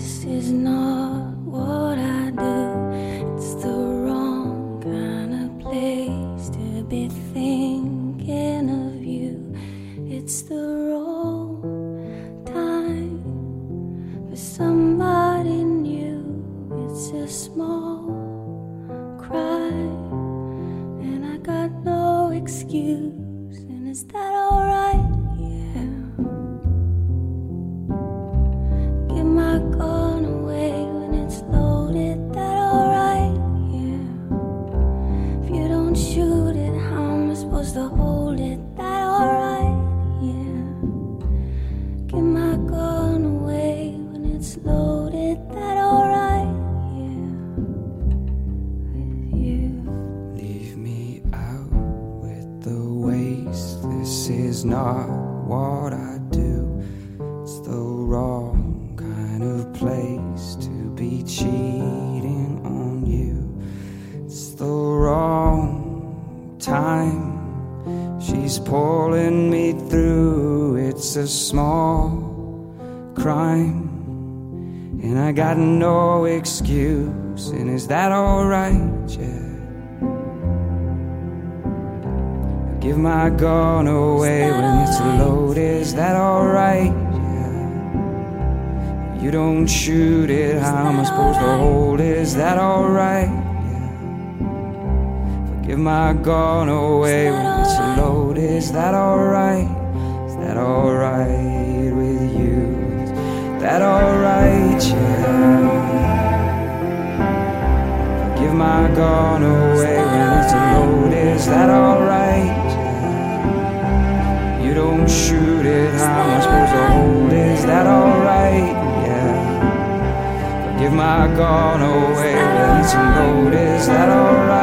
This is not what I do. It's the wrong kind of place to be thinking of you. It's the wrong time for somebody new. It's a small cry, and I got no excuse. And is that alright? Yeah. Give my gun away when it's loaded. That alright? Yeah. If you don't shoot it, how am I supposed to hold it? That alright? Yeah. Give my gun away when it's loaded. That alright? Yeah. With you. Leave me out with the waste. This is not what I do. It's the wrong kind of place to be cheating on you. It's the wrong time. She's pulling me through. It's a small crime, and I got no excuse. And is that alright? Yeah. Give my gun away when it's loaded. Is that alright? Yeah. You don't shoot it, how am I supposed to hold it? Is that alright? Yeah. Give my gun away when it's loaded. Is that alright? Is that alright with you? Is that alright? Yeah. Give my gun away when it's loaded. Is that alright? You don't shoot it, how am I supposed to hold it? Is that alright? Yeah. Give my gun away when it's loaded. Is that alright?